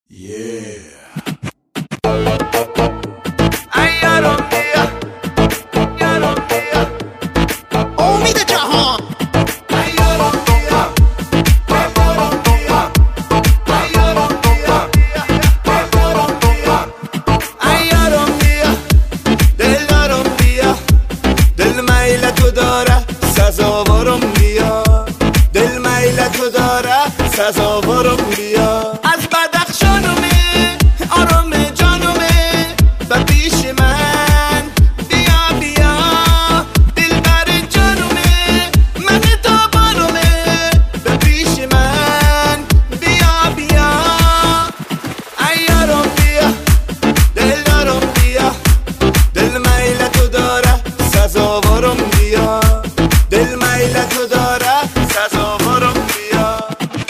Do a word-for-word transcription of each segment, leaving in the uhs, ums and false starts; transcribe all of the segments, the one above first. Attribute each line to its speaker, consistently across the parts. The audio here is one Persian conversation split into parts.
Speaker 1: Yeah.
Speaker 2: امید جهان
Speaker 3: دل میل تو داره سزاوارم بیا دل میل تو داره سزاوارم بیا از بدخشانومه آرام جانومه به پیش من بیا بیا دل بر جانومه من تابانومه به پیش من بیا بیا ایارم بیا دل دارم بیا دل میل تو داره سزاوارم بیا دل میل تو داره سزاوارم بیا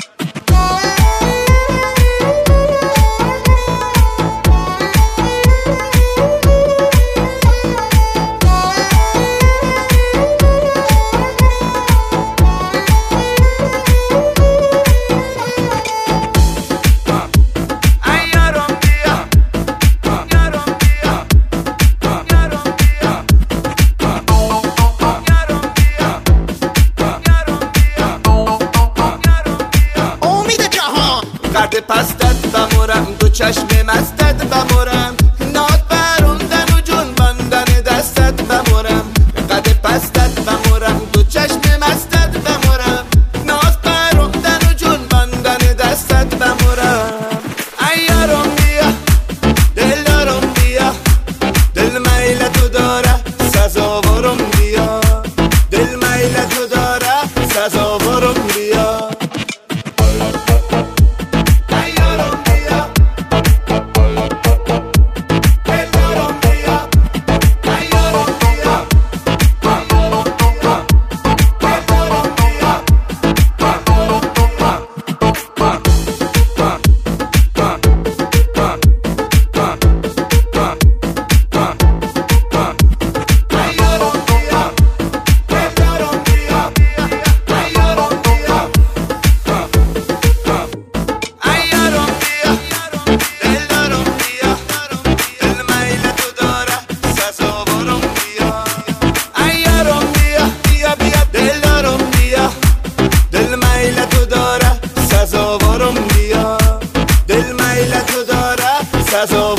Speaker 3: قد پستت بمورم دو چشم مستت بمورم ناد بروندن و جنباندن دستت بمورم قد پستت بمورم دو چشم مستت بمورم ناد بروندن و جنباندن دستت بمورم ایارم بیا دل دارم بیا دل میل تو داره سزاوارم بیا دل میل تو داره سزاوارم بیا سزاوارم بیا دل میل تو داره سزاوارم